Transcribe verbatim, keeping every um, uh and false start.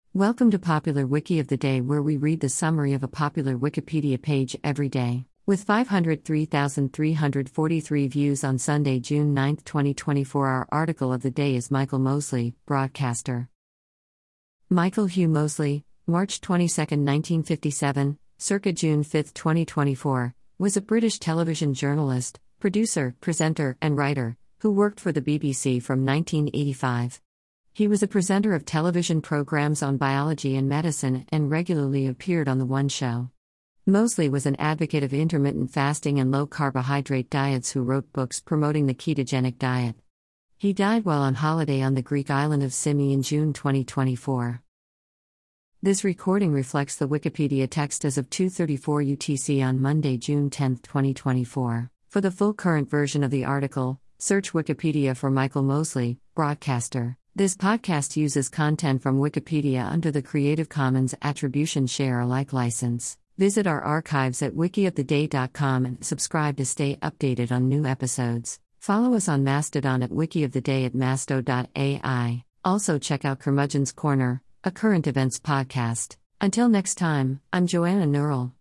Welcome to Popular Wiki of the Day, where we read the summary of a popular Wikipedia page every day. With five hundred three thousand three hundred forty-three views on Sunday, June ninth, twenty twenty-four, our article of the day is Michael Mosley, broadcaster. Michael Hugh Mosley, March twenty-second, nineteen fifty-seven, circa June fifth, twenty twenty-four, was a British television journalist, producer, presenter, and writer, who worked for the B B C from nineteen eighty-five. He was a presenter of television programs on biology and medicine and regularly appeared on The One Show. Mosley was an advocate of intermittent fasting and low-carbohydrate diets who wrote books promoting the ketogenic diet. He died while on holiday on the Greek island of Symi in June twenty twenty-four. This recording reflects the Wikipedia text as of two thirty-four U T C on Monday, June tenth, twenty twenty-four. For the full current version of the article, search Wikipedia for Michael Mosley, broadcaster. This podcast uses content from Wikipedia under the Creative Commons Attribution Share Alike license. Visit our archives at wiki of the day dot com and subscribe to stay updated on new episodes. Follow us on Mastodon at wikioftheday at masto dot A I. Also check out Curmudgeon's Corner, a current events podcast. Until next time, I'm Joanna Neural.